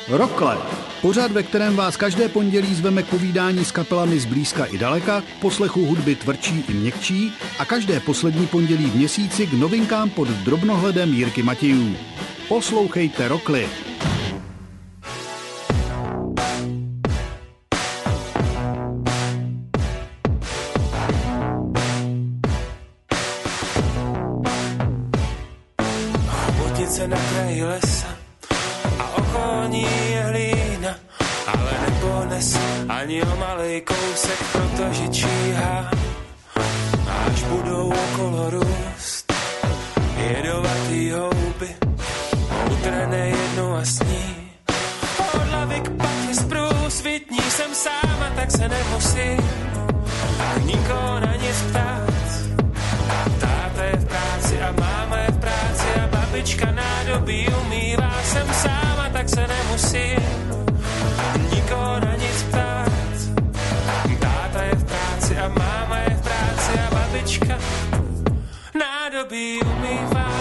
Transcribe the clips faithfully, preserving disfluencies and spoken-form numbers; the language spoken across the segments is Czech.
Rokle. Pořad, ve kterém vás každé pondělí zveme k povídání s kapelami zblízka i daleka, k poslechu hudby tvrdší i měkčí a každé poslední pondělí v měsíci k novinkám pod drobnohledem Jirky Matějů. Poslouchejte Rokly. Vodnice na kraji lesa a okolní je hlína, ale nepones ani o malej kousek, protože číhá, až budou okolo růst jedovatý houby, outrhne jednu a sní. Od hlavy k patě zprůsvitní, jsem sám a tak se nemusím nikoho na nic ptát. Táta je v práci a máma je v práci a babička nádobí umývá. Jsem sám a tak se nemusím nikoho na nic ptát. Táta je v práci a máma je v práci a babička nádobí umývá.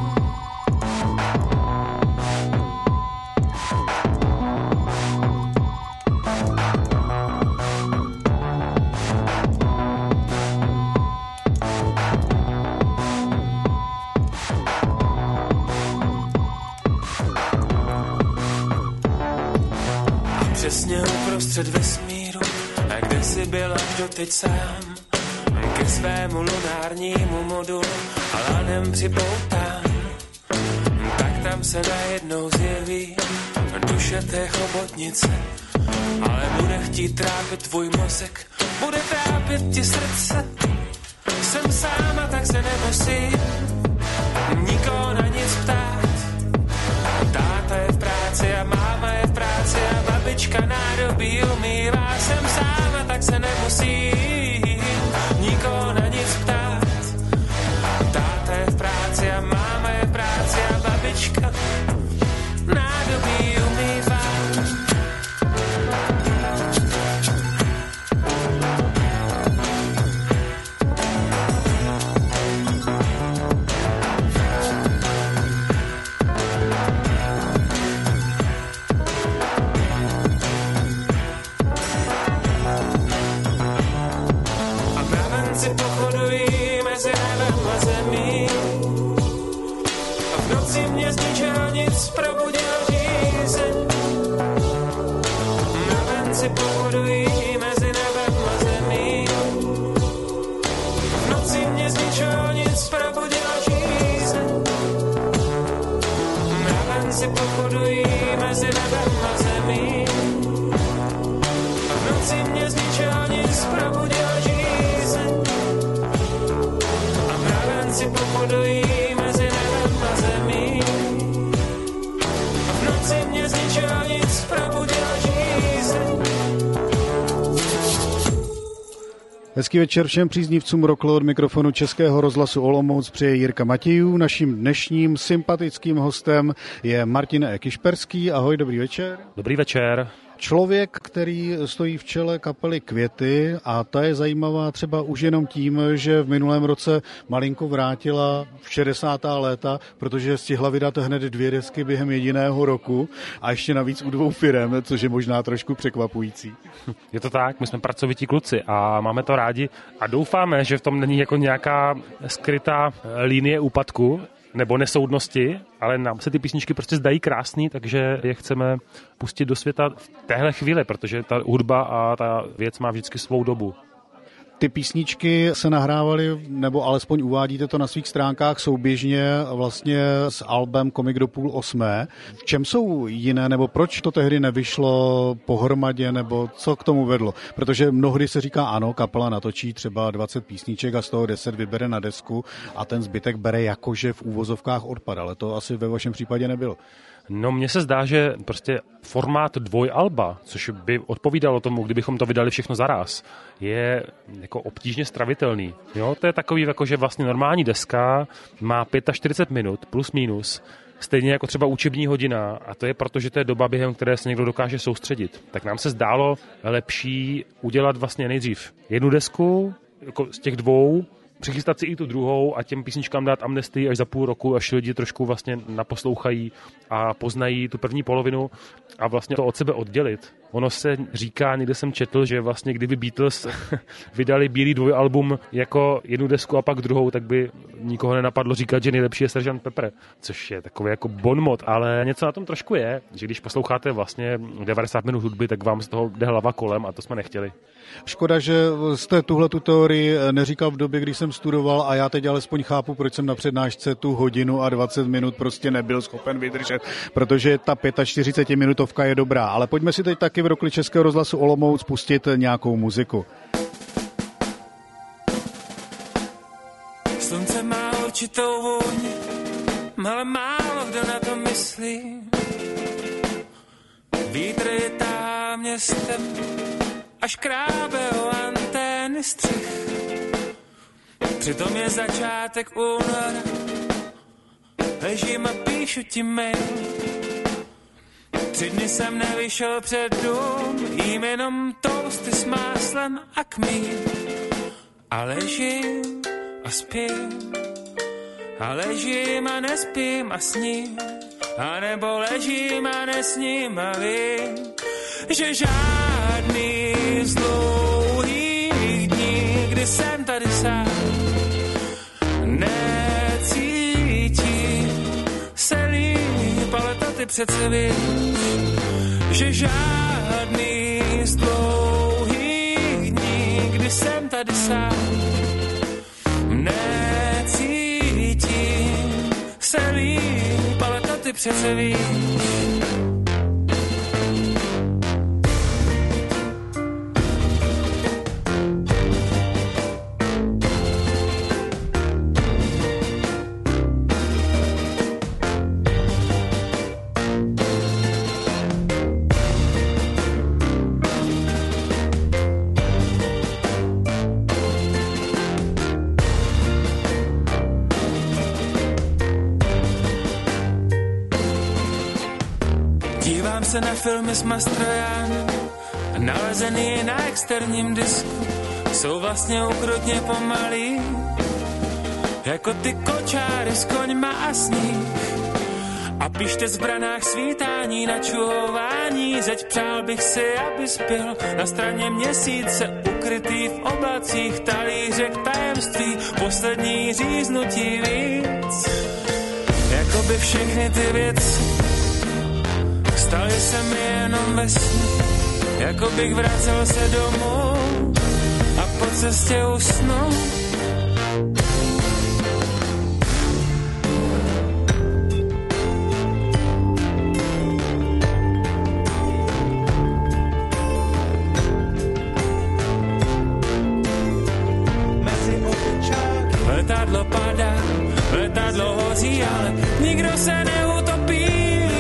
Přesně uprostřed vesmíru, a kde jsi byl až doteď sám, ke svému lunárnímu modulu a lanem připoután, tak tam se najednou zjeví duše té chobotnice, ale bude chtít trápit tvůj mozek, bude trápit ti srdce. Jsem sám a tak se nemusím nikoho na nic ptát. Táta je v práci a máma je v práci a babička nádobí umývá. Jsem sám a tak se nemusím nikoho na nic ptát. Táta je v práci a máma je v práci a babička nádobí umývá. Hezký večer všem příznivcům Roklo, od mikrofonu Českého rozhlasu Olomouc přeje Jirka Matějů. Naším dnešním sympatickým hostem je Martin E. Kišperský. Ahoj, dobrý večer. Dobrý večer. Člověk, který stojí v čele kapely Květy, a ta je zajímavá třeba už jenom tím, že v minulém roce malinko vrátila v šedesátá léta, protože stihla vydat hned dvě desky během jediného roku a ještě navíc u dvou firem, což je možná trošku překvapující. Je to tak, my jsme pracovití kluci a máme to rádi a doufáme, že v tom není jako nějaká skrytá linie úpadku nebo nesoudnosti, ale nám se ty písničky prostě zdají krásný, takže je chceme pustit do světa v téhle chvíli, protože ta hudba a ta věc má vždycky svou dobu. Ty písničky se nahrávaly, nebo alespoň uvádíte to na svých stránkách souběžně vlastně s albem Komik do půl osmé. V čem jsou jiné, nebo proč to tehdy nevyšlo pohromadě, nebo co k tomu vedlo? Protože mnohdy se říká, ano, kapela natočí třeba dvacet písniček a z toho deset vybere na desku a ten zbytek bere jakože v úvozovkách odpad, ale to asi ve vašem případě nebylo. No, mně se zdá, že prostě formát dvojalba, což by odpovídalo tomu, kdybychom to vydali všechno zaraz, je jako obtížně stravitelný. Jo, to je takový, jako že vlastně normální deska má čtyřicet pět minut plus minus, stejně jako třeba učební hodina, a to je proto, že to je doba, během které se někdo dokáže soustředit. Tak nám se zdálo lepší udělat vlastně nejdřív jednu desku, jako z těch dvou, přichystat si i tu druhou a těm písničkám dát amnestii až za půl roku, až lidi trošku vlastně naposlouchají a poznají tu první polovinu a vlastně to od sebe oddělit. Ono se říká, někde jsem četl, že vlastně kdyby Beatles vydali bílý dvojalbum jako jednu desku a pak druhou, tak by nikoho nenapadlo říkat, že nejlepší je sergeant Pepper, což je takový jako bonmot, ale něco na tom trošku je, že když posloucháte vlastně devadesát minut hudby, tak vám z toho jde hlava kolem a to jsme nechtěli. Škoda, že jste tuhle tu teorii neříkal v době, kdy jsem studoval a já teď alespoň chápu, proč jsem na přednášce tu hodinu a dvacet minut prostě nebyl schopen vydržet, protože ta čtyřicet pět minutovka je dobrá, ale pojďme si teď taky v Rokli Českého rozhlasu Olomouc pustit nějakou muziku. Slunce má určitou vůni, ale málo kdo na to myslí. Vítr je tá městem, až krábe o antény střih. Přitom je začátek února, ležím a píšu ti mail. Tři dny jsem nevyšel před dům, jím jenom toasty s máslem a kmín. A ležím a spím, a ležím a nespím a sním, a nebo ležím a nesním a vím, že žádný z dlouhých dní, kdy jsem tady sám, necítím se líp, ale to ty přece víš, že žádný z dlouhých dní, kdy jsem tady sám, necítím se líp, ale to ty přece víš. Se na filmy s Mastrojánem, nalezený na externím disku, jsou vlastně ukrutně pomalý, jako ty kočáry s koňma a sníh. A píšte v branách svítání na čuhování, zeď přál bych si, aby spěl na straně měsíce, ukrytý v oblacích talířek tajemství, poslední říznutí víc, jako by všechny ty věci staly se mi jenom ve snu, jako bych vracel se domů a po cestě usnu. Letadlo padá, letadlo hoří, ale nikdo se neutopí.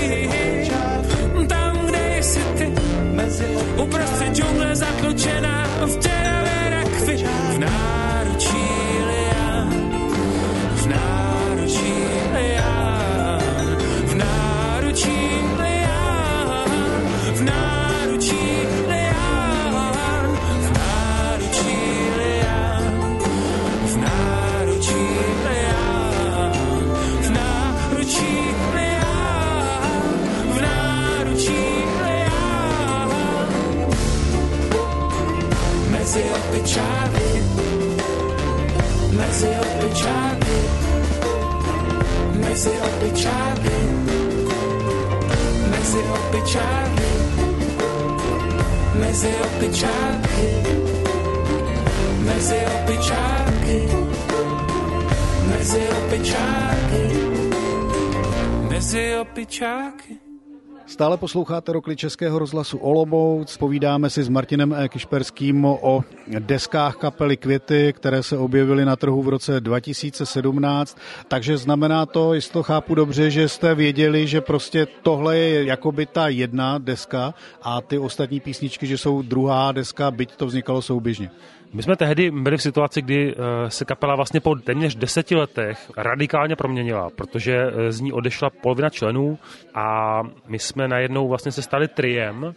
Uprostřed džungle zatlučená v děravé rakvi, v náručí lián, v náručí lián, v náručí lián, v náručí lián, v náručí lián, v náručí lián, v náručí lián, v náručí mezi opičáky, mezi opičáky, mezi opičáky, mezi opičáky, mezi opičáky, mezi opičáky, mezi opičáky, mezi opičáky. Stále posloucháte Rokli Českého rozhlasu Olomouc. Povídáme si s Martinem E. Kišperským o deskách kapely Květy, které se objevily na trhu v roce dva tisíce sedmnáct. Takže znamená to, jestli to chápu dobře, že jste věděli, že prostě tohle je jakoby ta jedna deska a ty ostatní písničky, že jsou druhá deska, byť to vznikalo souběžně. My jsme tehdy byli v situaci, kdy se kapela vlastně po téměř deseti letech radikálně proměnila, protože z ní odešla polovina členů a my jsme najednou vlastně se stali triem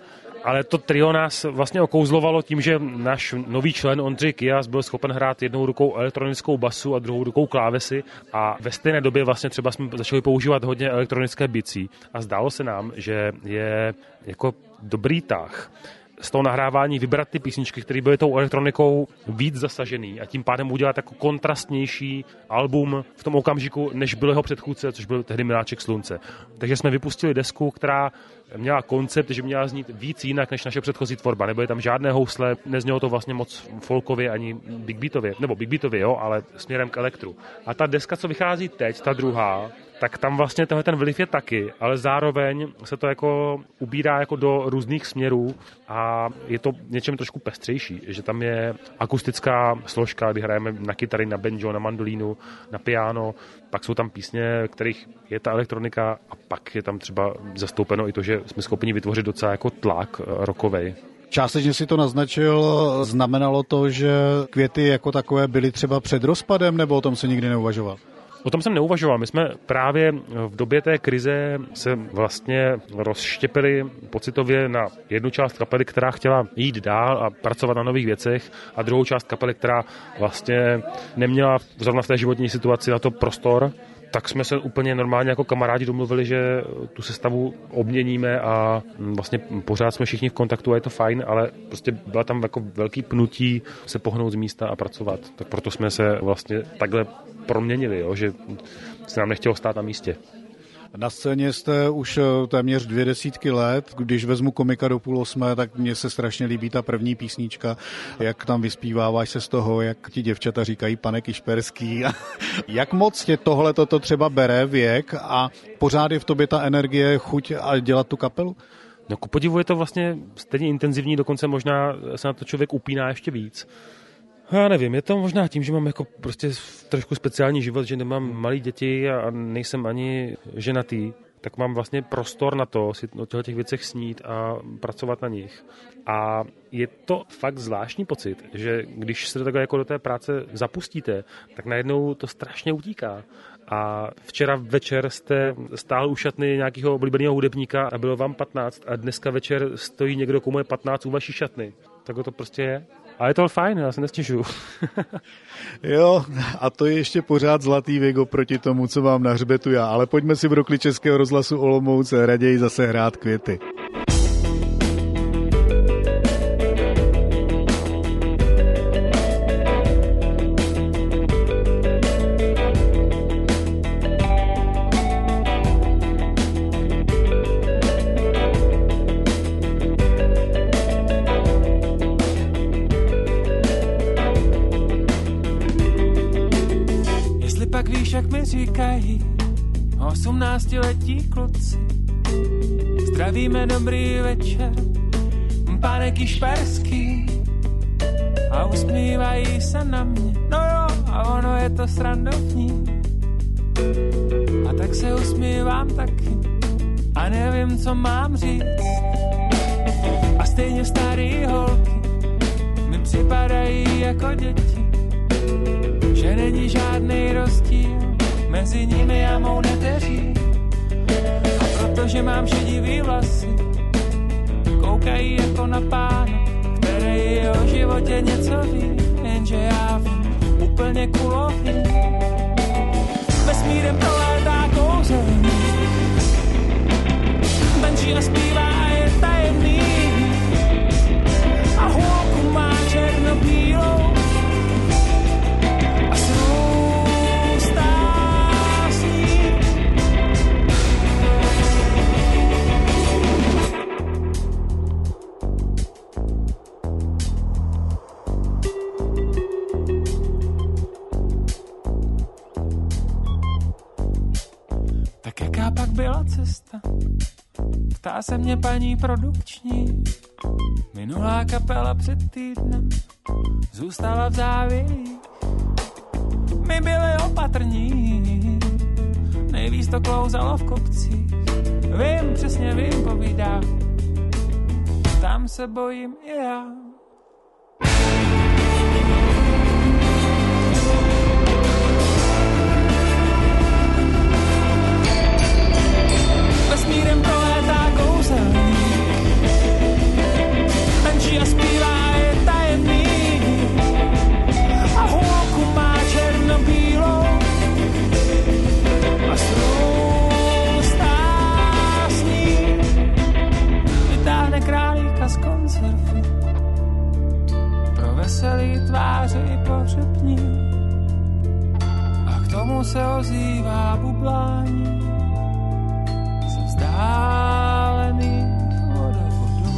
ale to trio nás vlastně okouzlovalo tím, že náš nový člen Ondřej Kyas byl schopen hrát jednou rukou elektronickou basu a druhou rukou klávesy a ve stejné době vlastně třeba jsme začali používat hodně elektronické bicí a zdálo se nám, že je jako dobrý tah z toho nahrávání vybrat ty písničky, které byly tou elektronikou víc zasažený a tím pádem udělat jako kontrastnější album v tom okamžiku, než byl jeho předchůdce, což byl tehdy Miláček slunce. Takže jsme vypustili desku, která měla koncept, že měla znít víc jinak než naše předchozí tvorba. Nebyly tam žádné housle, neznělo to vlastně moc folkově ani big beatově, nebo big beatově, jo, ale směrem k elektru. A ta deska, co vychází teď, ta druhá, tak tam vlastně tenhle ten vliv je taky, ale zároveň se to jako ubírá jako do různých směrů a je to něčem trošku pestřejší, že tam je akustická složka, kdy hrajeme na kytary, na banjo, na mandolínu, na piano, pak jsou tam písně, kterých je ta elektronika a pak je tam třeba zastoupeno i to, že jsme schopni vytvořit docela jako tlak rockovej. Částečně si to naznačil, znamenalo to, že Květy jako takové byly třeba před rozpadem, nebo o tom se nikdy neuvažoval? O tom jsem neuvažoval. My jsme právě v době té krize se vlastně rozštěpili pocitově na jednu část kapely, která chtěla jít dál a pracovat na nových věcech a druhou část kapely, která vlastně neměla zrovna v té životní situaci na to prostor. Tak jsme se úplně normálně jako kamarádi domluvili, že tu sestavu obměníme a vlastně pořád jsme všichni v kontaktu a je to fajn, ale prostě byla tam jako velký pnutí se pohnout z místa a pracovat. Tak proto jsme se vlastně takhle proměnili, jo, že se nám nechtělo stát na místě. Na scéně jste už téměř dvě desítky let. Když vezmu Komika do půl osmé, tak mně se strašně líbí ta první písnička, jak tam vyspíváváš se z toho, jak ti děvčata říkají pane Kišperský. Jak moc tě tohle toto třeba bere věk a pořád je v tobě ta energie, chuť a dělat tu kapelu? No ku podivu je to vlastně stejně intenzivní, dokonce možná se na to člověk upíná ještě víc. Já nevím, je to možná tím, že mám jako prostě trošku speciální život, že nemám malé děti a nejsem ani ženatý, tak mám vlastně prostor na to si o těch věcech snít a pracovat na nich. A je to fakt zvláštní pocit, že když se do takhle jako do té práce zapustíte, tak najednou to strašně utíká. A včera večer jste stál u šatny nějakého oblíbeného hudebníka a bylo vám patnáct a dneska večer stojí někdo, komu je patnáct u vaší šatny. Tak to prostě je. A je to fajn, já se nestěžuju. Jo, a to je ještě pořád zlatý věk oproti tomu, co mám na hřbetu já. Ale pojďme si v rokli Českého rozhlasu Olomouc raději zase hrát Květy. Jak mi říkají osmnáctiletí kluci, zdravíme, dobrý večer, pane Kišperský, a usmívají se na mě, no jo, a ono je to srandovní, a tak se usmívám taky a nevím, co mám říct, a stejně starý holky mi připadají jako děti, že není žádný rozdíl mezi nimi a mou neteří. A protože mám šedivý vlasy, koukají jako na pána, který o životě něco ví, jenže já vím úplně kulový. Vesmírem prolétá kouzelník, tančí a zpívá a je tajemný, a holku má černobílou, byla cesta. Ptá se mě paní produkční, minulá kapela před týdnem zůstala v závěji. My byli opatrní, nejvíc to klouzalo v kopcích. Vím, přesně vím, povídá, tam se bojím i já. Vesmírem prolétá kouzelník, vytáhne králíka z konzervy. Pro veselý tváře i pohřební. A k tomu se ozývá bublání ze vzdálených vodovodů.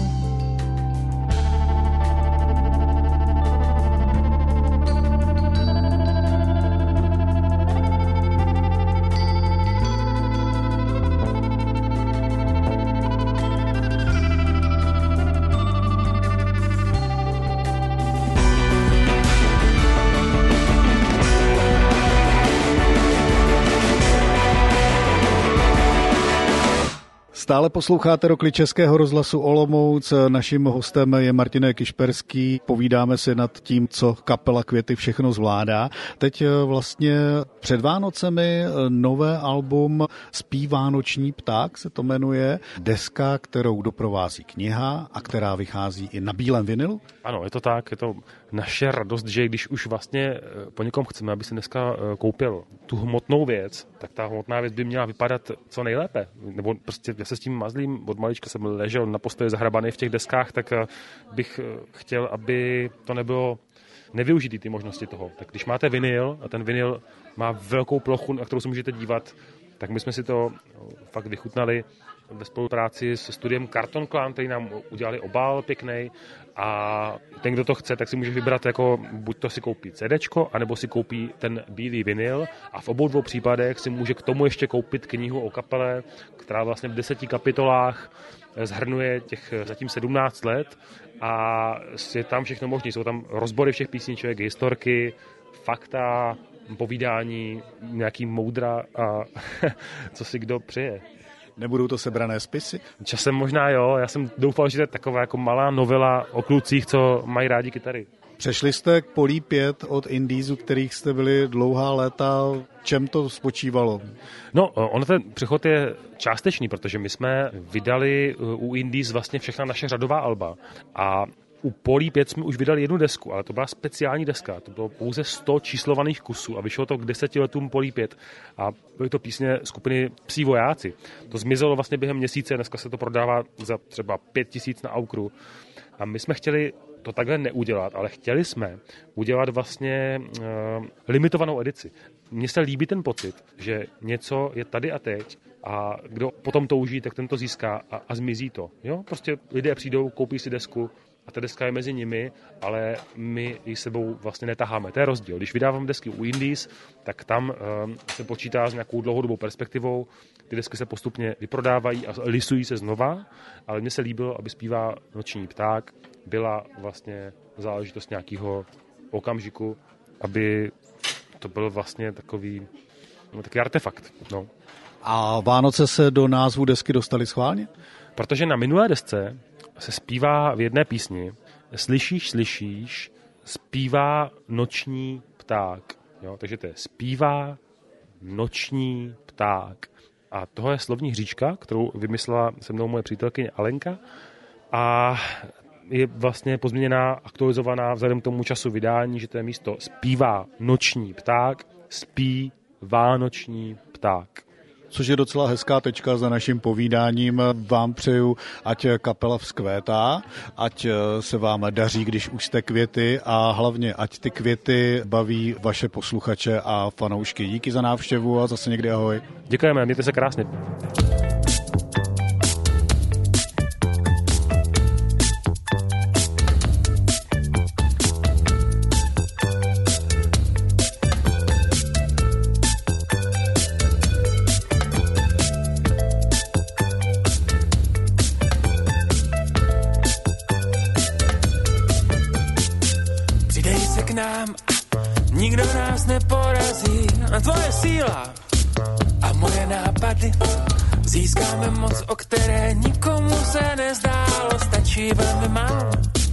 Stále posloucháte Rokli Českého rozhlasu Olomouc. Naším hostem je Martin Kišperský. Povídáme si nad tím, co kapela Květy všechno zvládá. Teď vlastně před Vánocemi nové album Spí vánoční pták se to jmenuje. Deska, kterou doprovází kniha a která vychází i na bílém vinilu. Ano, je to tak. Je to naše radost, že když už vlastně po někom chceme, aby si dneska koupil tu hmotnou věc, tak ta hmotná věc by měla vypadat co nejlépe. Nebo prostě já se s tím mazlím, od malička jsem ležel na postoji zahrabaný v těch deskách, tak bych chtěl, aby to nebylo nevyužitý ty možnosti toho. Tak když máte vinyl a ten vinyl má velkou plochu, na kterou se můžete dívat, tak my jsme si to fakt vychutnali ve spolupráci se studiem Carton Clan, který nám udělali obal pěkný, a ten, kdo to chce, tak si může vybrat, jako buď to si koupí CDčko, anebo si koupí ten bílý vinyl, a v obou dvou případech si může k tomu ještě koupit knihu o kapele, která vlastně v deseti kapitolách zhrnuje těch zatím sedmnáct let, a je tam všechno možné. Jsou tam rozbory všech písniček, historky, fakta, povídání, nějaký moudra a co si kdo přeje. Nebudou to sebrané spisy? Časem možná jo, já jsem doufal, že to je taková jako malá novela o klucích, co mají rádi kytary. Přešli jste k Polí pět od Indiesu, kterých jste byli dlouhá léta. Čem to spočívalo? No, on ten přechod je částečný, protože my jsme vydali u Indies vlastně všechna naše řadová alba, a u Polí pět jsme už vydali jednu desku, ale to byla speciální deska. To bylo pouze sto číslovaných kusů a vyšlo to k deseti letům Polí pět. A byly to písně skupiny Psí vojáci. To zmizelo vlastně během měsíce, dneska se to prodává za třeba pět tisíc na Aukru. A my jsme chtěli to takhle neudělat, ale chtěli jsme udělat vlastně uh, limitovanou edici. Mně se líbí ten pocit, že něco je tady a teď, a kdo potom touží, tak ten to získá a, a zmizí to. Jo? Prostě lidé přijdou, koupí si desku, a ta deska je mezi nimi, ale my ji sebou vlastně netaháme. To je rozdíl. Když vydávám desky u Indies, tak tam um, se počítá s nějakou dlouhodobou perspektivou. Ty desky se postupně vyprodávají a lisují se znova, ale mně se líbilo, aby Zpívá noční pták byla vlastně záležitost nějakého okamžiku, aby to byl vlastně takový, no, takový artefakt. No. A Vánoce se do názvu desky dostali schválně? Protože na minulé desce se zpívá v jedné písni Slyšíš, slyšíš, zpívá noční pták. Jo, takže to je zpívá noční pták. A toho je slovní hříčka, kterou vymyslela se mnou moje přítelkyně Alenka, a je vlastně pozměněná, aktualizovaná vzhledem k tomu času vydání, že to je místo zpívá noční pták, spí vánoční pták. Což je docela hezká tečka za naším povídáním. Vám přeju, ať kapela vzkvétá, ať se vám daří, když už jste Květy, a hlavně, ať ty Květy baví vaše posluchače a fanoušky. Díky za návštěvu a zase někdy ahoj. Děkujeme, mějte se krásně. Nikdo nás neporazí, a tvoje síla a moje nápady. Získáme moc, o které nikomu se nezdálo, stačí velmi málo.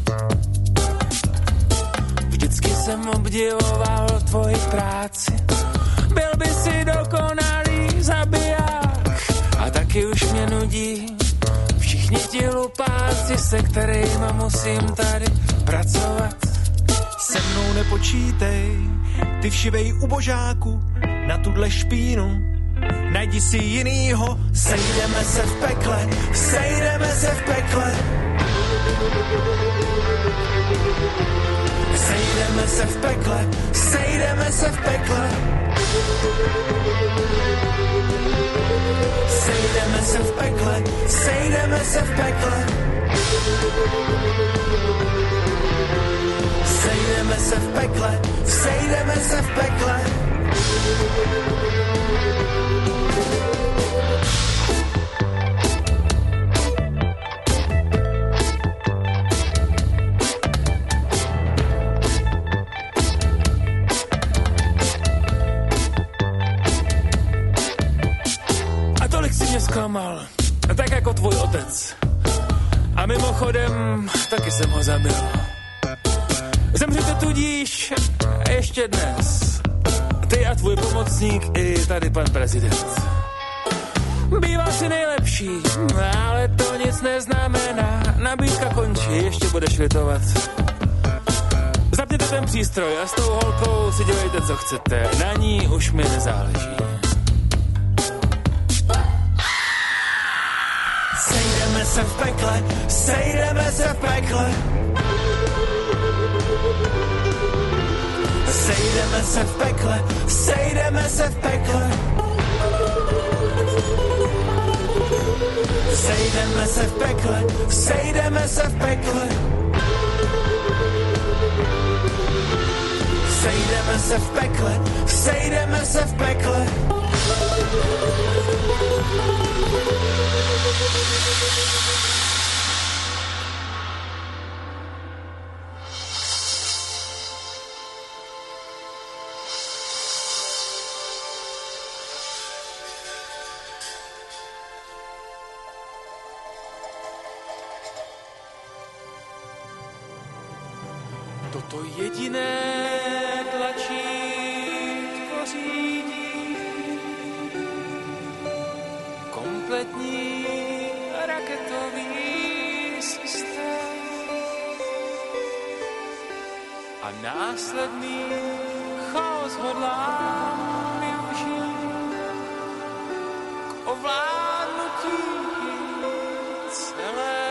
Vždycky jsem obdivoval tvoji práci, byl by si dokonalý zabiják, a taky už mě nudí všichni ti lupáci, se kterými musím tady pracovat. Se mnou nepočítej, ty všivej ubožáku, na tudle špínu najdi si jinýho, sejdeme se v pekle, sejdeme se v pekle. Sejdeme se v pekle, sejdeme se v pekle. Sejdeme se v pekle, sejdeme se v pekle. Sejdeme se v pekle, sejdeme se v pekle. A tolik si mě zklamal, tak jako tvůj otec. A mimochodem, taky jsem ho zabil. Zemřete tudíž ještě dnes. Ty a tvůj pomocník i tady pan prezident. Bývá si nejlepší, ale to nic neznamená. Nabídka končí, ještě budeš litovat. Zapněte ten přístroj a s tou holkou si dělejte, co chcete. Na ní už mi nezáleží. Sejdeme se v pekle, sejdeme se v pekle. Sejdeme se v pekle, sejdeme se v pekle. Sejdeme se v pekle, sejdeme se v pekle. Sejdeme se v pekle, sejdeme se v pekle. Toto jediné tlačítko řídí kompletní raketový systém a následný chaos hodlám využít k ovládnutí celé.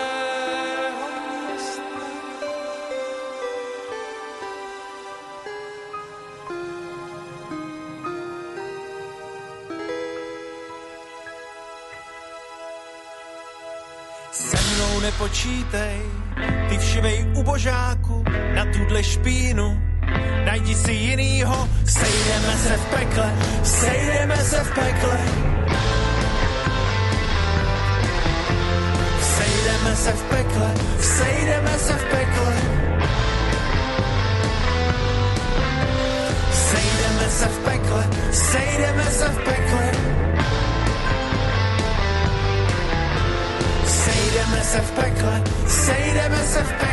Se mnou nepočítej, ty všimej ubožáku na tuhle špínu. Najdi si jinýho, sejdeme se v pekle, sejdeme se v pekle. Sejdeme se v pekle, sejdeme se v pekle. Sejdeme se v pekle, sejdeme se v pekle. Sejdeme se v pekle, sejdeme se v pekle.